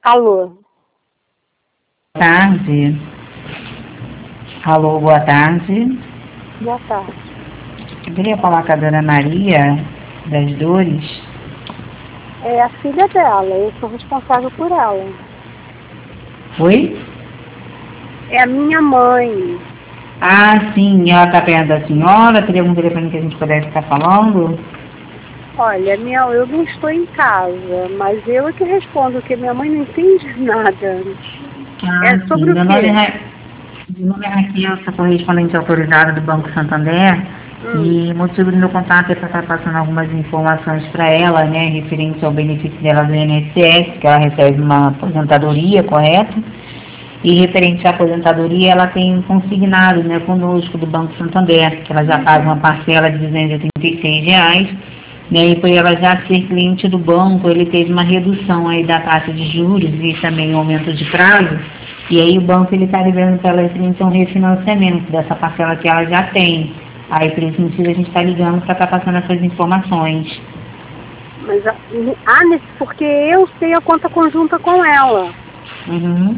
Alô? Boa tarde. Alô, boa tarde. Boa tarde. Eu queria falar com a dona Maria das Dores. É a filha dela, eu sou responsável por ela. Oi? É a minha mãe. Ah, sim, ela está perto da senhora. Teria algum telefone que a gente pudesse estar falando? Olha, eu não estou em casa, mas eu é que respondo, porque minha mãe não entende nada. É Ah, sobre sim. o quê? Meu nome é Raquel, sou correspondente autorizada do Banco Santander. E o motivo do meu contato é para estar passando algumas informações para ela, né, referente ao benefício dela do INSS, que ela recebe uma aposentadoria, correto? E referente à aposentadoria, ela tem consignado, né, conosco do Banco Santander, que ela já paga uma parcela de R$ 286, né, e por ela já ser cliente do banco, ele teve uma redução aí da taxa de juros e também um aumento de prazo, e aí o banco ele está liberando para ela referente a um refinanciamento dessa parcela que ela já tem. Aí, por esse motivo, a gente está ligando para estar passando essas informações. Mas, porque eu sei a conta conjunta com ela. Uhum.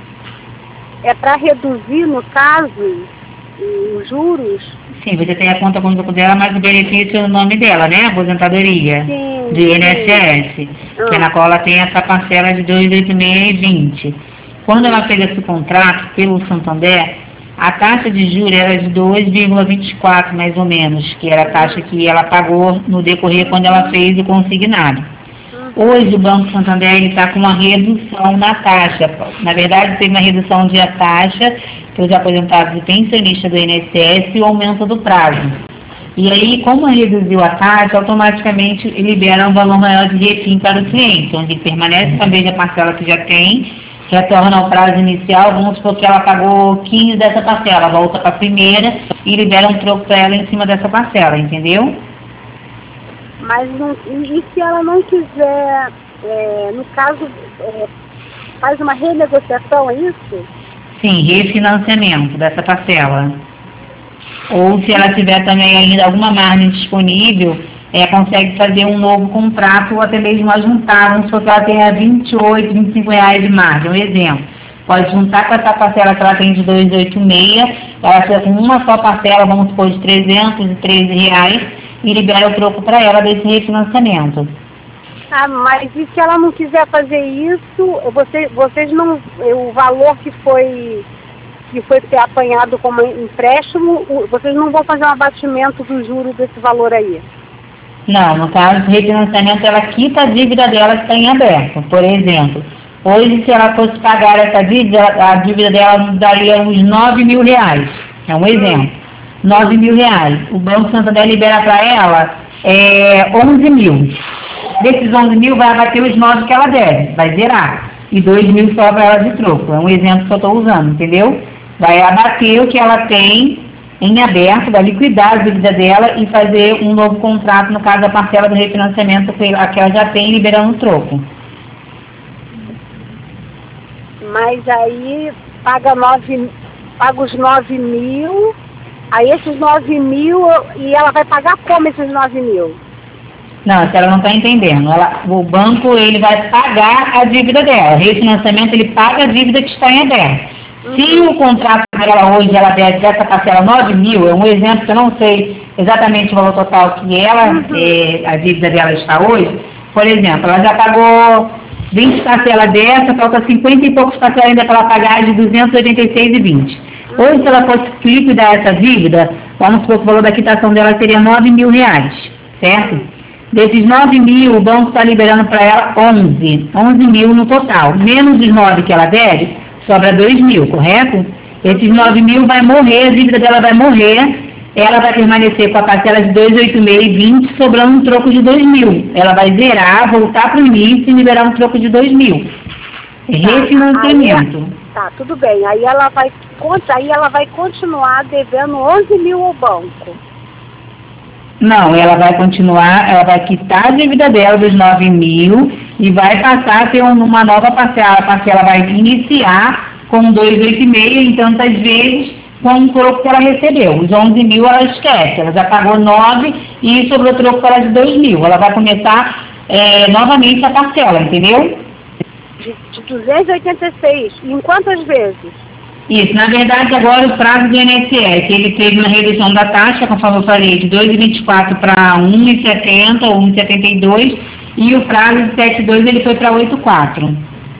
É para reduzir, no caso, os juros? Sim, você tem a conta conjunta dela, mas o benefício é no nome dela, né? Aposentadoria Sim, do INSS, que é na qual ela tem essa parcela de 286,20. Quando ela fez esse contrato pelo Santander, a taxa de juros era de 2,24, mais ou menos, que era a taxa que ela pagou no decorrer quando ela fez o consignado. Hoje o Banco Santander está com uma redução na taxa. Na verdade, teve uma redução de taxa para os aposentados e pensionistas do INSS e o aumento do prazo. E aí, como reduziu a taxa, automaticamente libera um valor maior de refim para o cliente, onde ele permanece com a mesma parcela que já tem, retorna ao prazo inicial, vamos supor que ela pagou 15 dessa parcela, volta para a primeira e libera um troco para ela em cima dessa parcela, entendeu? Mas e se ela não quiser, no caso, faz uma renegociação, é isso? Sim, refinanciamento dessa parcela. Ou se ela tiver também ainda alguma margem disponível, consegue fazer um novo contrato ou até mesmo juntar, vamos supor que ela tenha R$ 28, R$ 25 de margem, um exemplo. Pode juntar com essa parcela que ela tem de 286, ela fica com uma só parcela, vamos supor, de R$ 313, e libera o troco para ela desse refinanciamento. Ah, mas e se ela não quiser fazer isso, vocês não, o valor que foi apanhado como empréstimo, vocês não vão fazer um abatimento do juro desse valor aí? Não, no caso do refinanciamento, ela quita a dívida dela que está em aberto. Por exemplo, hoje, se ela fosse pagar essa dívida, a dívida dela daria uns R$ 9.000. É um exemplo. R$ 9.000. O Banco Santander libera para ela 11 mil. Desses 11 mil vai abater os 9 que ela deve, vai zerar. E 2 mil sobra ela de troco. É um exemplo que eu estou usando, entendeu? Vai abater o que ela tem em aberto, vai liquidar a dívida dela e fazer um novo contrato, no caso da parcela do refinanciamento que ela já tem, liberando o troco. Mas aí paga os 9 mil, aí esses 9 mil, e ela vai pagar como esses 9 mil? Não, se ela não está entendendo. O banco ele vai pagar a dívida dela. O refinanciamento ele paga a dívida que está em aberto. Se o contrato dela hoje ela deve dessa parcela 9 mil, é um exemplo que eu não sei exatamente o valor total que a dívida dela está hoje. Por exemplo, ela já pagou 20 parcelas dessa, falta 50 e poucos parcelas ainda para ela pagar de 286,20. Hoje, se ela fosse liquidar essa dívida, vamos supor que o valor da quitação dela seria R$ 9.000, certo? Desses 9 mil, o banco está liberando para ela 11 mil no total. Menos os 9 que ela deve, sobra 2 mil, correto? Esses 9 mil vai morrer, a dívida dela vai morrer, ela vai permanecer com a parcela de 286,20, sobrando um troco de 2 mil. Ela vai zerar, voltar para o início e liberar um troco de 2 mil. Refinanciamento. Tá, tudo bem. Aí ela vai continuar devendo 11 mil ao banco. Não, ela vai continuar, ela vai quitar a dívida dela dos 9 mil e vai passar a ter uma nova parcela. A parcela vai iniciar com 286 em tantas vezes com um troco que ela recebeu. Os 11 mil ela esquece, ela já pagou 9 e sobrou troco para ela de 2 mil. Ela vai começar novamente a parcela, entendeu? De 286. Em quantas vezes? Isso, na verdade agora o prazo do INSS, ele teve uma redução da taxa, conforme eu falei, de 2,24 para 1,70 ou 1,72 e o prazo de 7,2 ele foi para 8,4.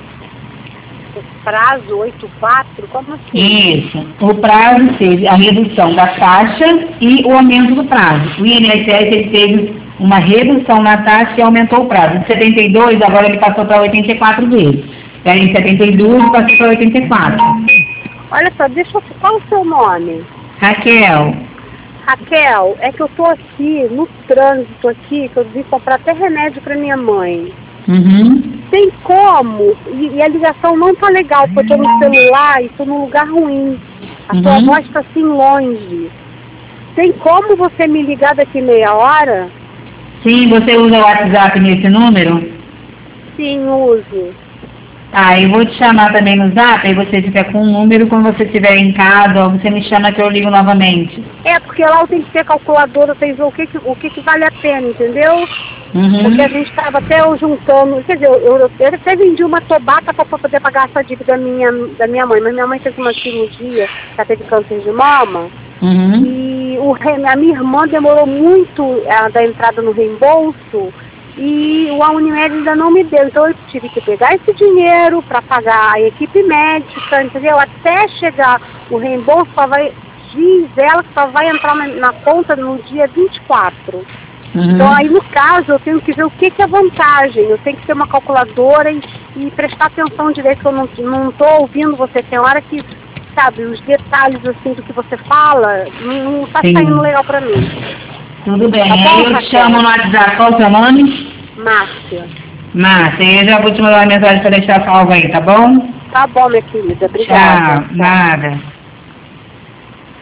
Prazo 8,4? Como assim? Isso. O prazo teve a redução da taxa e o aumento do prazo. O INSS ele teve uma redução na taxa e aumentou o prazo. De 72, agora ele passou para 84 vezes. Era em 72 passou para 84. Olha só, qual é o seu nome? Raquel. Raquel, é que eu tô aqui no trânsito aqui, que eu vim comprar até remédio para minha mãe. Uhum. Tem como, e a ligação não tá legal, porque eu tô no celular e tô num lugar ruim. A sua voz tá assim longe. Tem como você me ligar daqui meia hora? Sim, você usa o WhatsApp nesse número? Sim, uso. Tá, eu vou te chamar também no Zap, aí você fica com um número, quando você estiver em casa, ou você me chama que eu ligo novamente. É, porque lá eu tenho que ter calculadora, tem que ver o que vale a pena, entendeu? Porque a gente estava até juntando, quer dizer, eu até vendi uma tobaca para poder pagar essa dívida da minha mãe, mas minha mãe fez uma cirurgia, ela teve câncer de mama, e a minha irmã demorou muito da entrada no reembolso, e a Unimed ainda não me deu, então eu tive que pegar esse dinheiro para pagar a equipe médica, entendeu? Até chegar o reembolso, diz ela que só vai entrar na conta no dia 24. Então aí no caso eu tenho que ver o que é vantagem, eu tenho que ter uma calculadora e prestar atenção direito, que eu não estou ouvindo você, tem hora que, sabe, os detalhes assim do que você fala, não tá saindo legal para mim. Tudo bem, Tá bom, aí eu te chamo no WhatsApp, qual é o seu nome? Márcia. Márcia, eu já vou te mandar uma mensagem para deixar salvo aí, tá bom? Tá bom, minha querida, obrigada. Tchau, nada.